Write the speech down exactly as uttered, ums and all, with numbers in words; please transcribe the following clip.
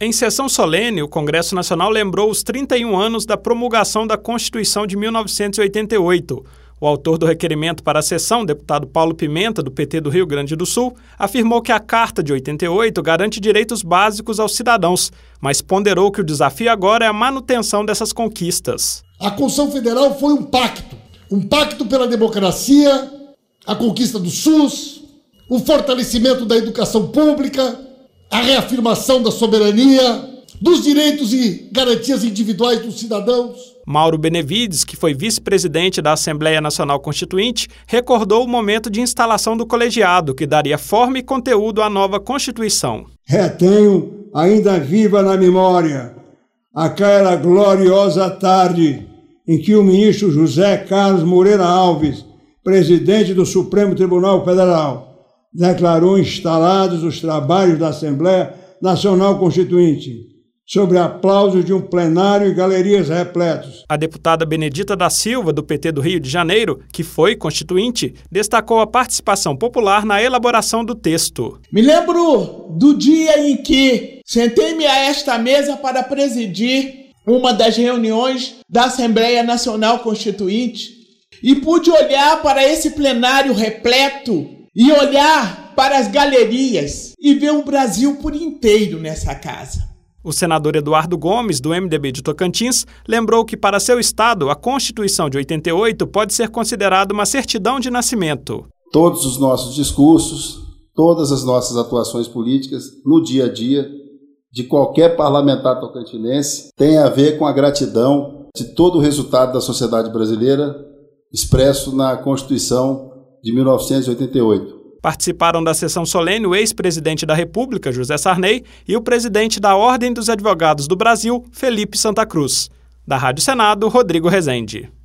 Em sessão solene, o Congresso Nacional lembrou os trinta e um anos da promulgação da Constituição de mil novecentos e oitenta e oito. O autor do requerimento para a sessão, deputado Paulo Pimenta, do P T do Rio Grande do Sul, afirmou que a Carta de oitenta e oito garante direitos básicos aos cidadãos, mas ponderou que o desafio agora é a manutenção dessas conquistas. A Constituição Federal foi um pacto, um pacto pela democracia, a conquista do SUS, o fortalecimento da educação pública, a reafirmação da soberania, dos direitos e garantias individuais dos cidadãos. Mauro Benevides, que foi vice-presidente da Assembleia Nacional Constituinte, recordou o momento de instalação do colegiado, que daria forma e conteúdo à nova Constituição. Retenho ainda viva na memória aquela gloriosa tarde em que o ministro José Carlos Moreira Alves, presidente do Supremo Tribunal Federal, declarou instalados os trabalhos da Assembleia Nacional Constituinte, sobre aplausos de um plenário e galerias repletos. A deputada Benedita da Silva, do P T do Rio de Janeiro, que foi constituinte, destacou a participação popular na elaboração do texto. Me lembro do dia em que sentei-me a esta mesa para presidir uma das reuniões da Assembleia Nacional Constituinte e pude olhar para esse plenário repleto e olhar para as galerias e ver o Brasil por inteiro nessa casa. O senador Eduardo Gomes, do M D B de Tocantins, lembrou que para seu estado a Constituição de oitenta e oito pode ser considerada uma certidão de nascimento. Todos os nossos discursos, todas as nossas atuações políticas no dia a dia de qualquer parlamentar tocantinense tem a ver com a gratidão de todo o resultado da sociedade brasileira expresso na Constituição de mil novecentos e oitenta e oito. Participaram da sessão solene o ex-presidente da República, José Sarney, e o presidente da Ordem dos Advogados do Brasil, Felipe Santa Cruz. Da Rádio Senado, Rodrigo Rezende.